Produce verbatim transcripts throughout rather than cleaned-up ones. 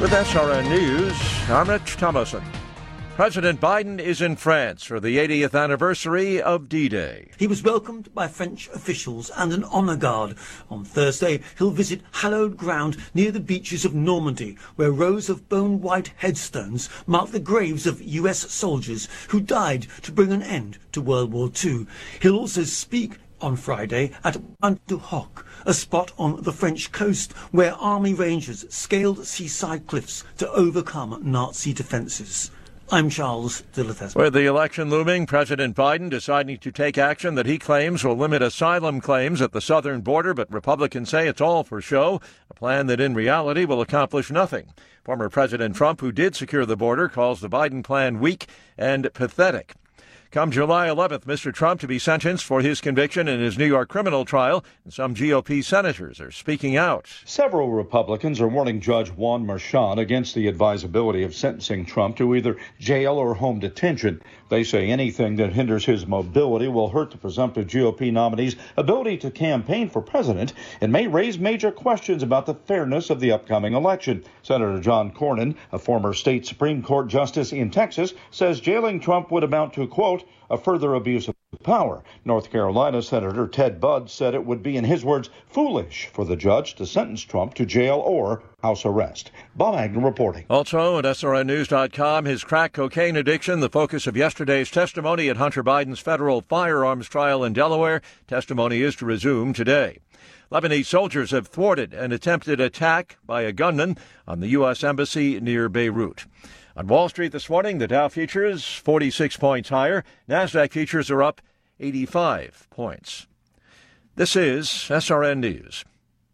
With S R N News, I'm Rich Thomason. President Biden is in France for the eightieth anniversary of D-Day. He was welcomed by French officials and an honour guard. On Thursday, he'll visit hallowed ground near the beaches of Normandy, where rows of bone-white headstones mark the graves of U S soldiers who died to bring an end to World War Two. He'll also speak on Friday at Pointe du Hoc, a spot on the French coast where army rangers scaled seaside cliffs to overcome Nazi defences. I'm Charles de Lathesme. With the election looming, President Biden deciding to take action that he claims will limit asylum claims at the southern border, but Republicans say it's all for show, a plan that in reality will accomplish nothing. Former President Trump, who did secure the border, calls the Biden plan weak and pathetic. Come July eleventh, Mister Trump to be sentenced for his conviction in his New York criminal trial, and some G O P senators are speaking out. Several Republicans are warning Judge Juan Merchan against the advisability of sentencing Trump to either jail or home detention. They say anything that hinders his mobility will hurt the presumptive G O P nominee's ability to campaign for president and may raise major questions about the fairness of the upcoming election. Senator John Cornyn, a former state Supreme Court justice in Texas, says jailing Trump would amount to, quote, a further abuse of power. North Carolina Senator Ted Budd said it would be, in his words, foolish for the judge to sentence Trump to jail or house arrest. Bob Agnew reporting. Also at S R N News dot com, his crack cocaine addiction, the focus of yesterday's testimony at Hunter Biden's federal firearms trial in Delaware. Testimony is to resume today. Lebanese soldiers have thwarted an attempted attack by a gunman on the U S embassy near Beirut. On Wall Street this morning, the Dow futures forty-six points higher. NASDAQ futures are up eighty-five points. This is S R N News.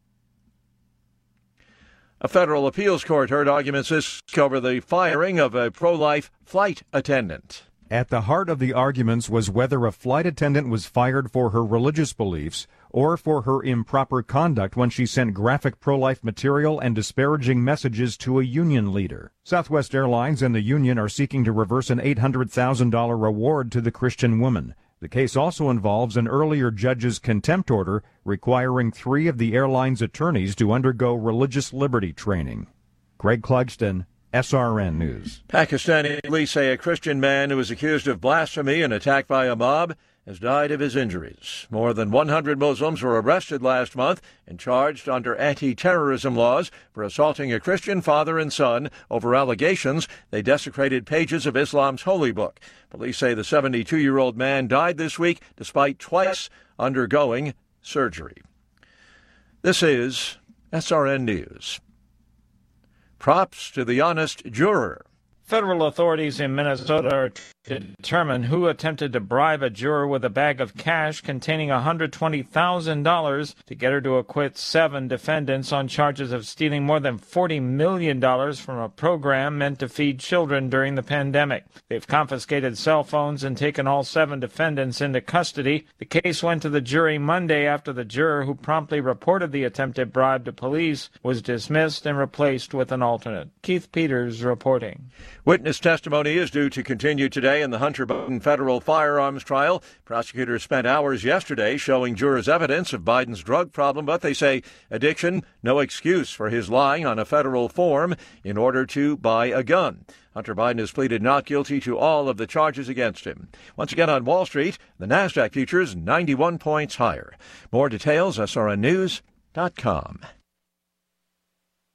A federal appeals court heard arguments this week over the firing of a pro-life flight attendant. At the heart of the arguments was whether a flight attendant was fired for her religious beliefs or for her improper conduct when she sent graphic pro-life material and disparaging messages to a union leader. Southwest Airlines and the union are seeking to reverse an eight hundred thousand dollars reward to the Christian woman. The case also involves an earlier judge's contempt order requiring three of the airline's attorneys to undergo religious liberty training. Greg Clugston, S R N News. Pakistani police say a Christian man who was accused of blasphemy and attacked by a mob has died of his injuries. More than one hundred Muslims were arrested last month and charged under anti-terrorism laws for assaulting a Christian father and son over allegations they desecrated pages of Islam's holy book. Police say the seventy-two-year-old man died this week despite twice undergoing surgery. This is S R N News. Props to the honest juror. Federal authorities in Minnesota are to determine who attempted to bribe a juror with a bag of cash containing one hundred twenty thousand dollars to get her to acquit seven defendants on charges of stealing more than forty million dollars from a program meant to feed children during the pandemic. They've confiscated cell phones and taken all seven defendants into custody. The case went to the jury Monday after the juror who promptly reported the attempted bribe to police was dismissed and replaced with an alternate. Keith Peters reporting. Witness testimony is due to continue today in the Hunter Biden federal firearms trial. Prosecutors spent hours yesterday showing jurors evidence of Biden's drug problem, but they say addiction, no excuse for his lying on a federal form in order to buy a gun. Hunter Biden has pleaded not guilty to all of the charges against him. Once again on Wall Street, the NASDAQ futures ninety-one points higher. More details, S R N News dot com.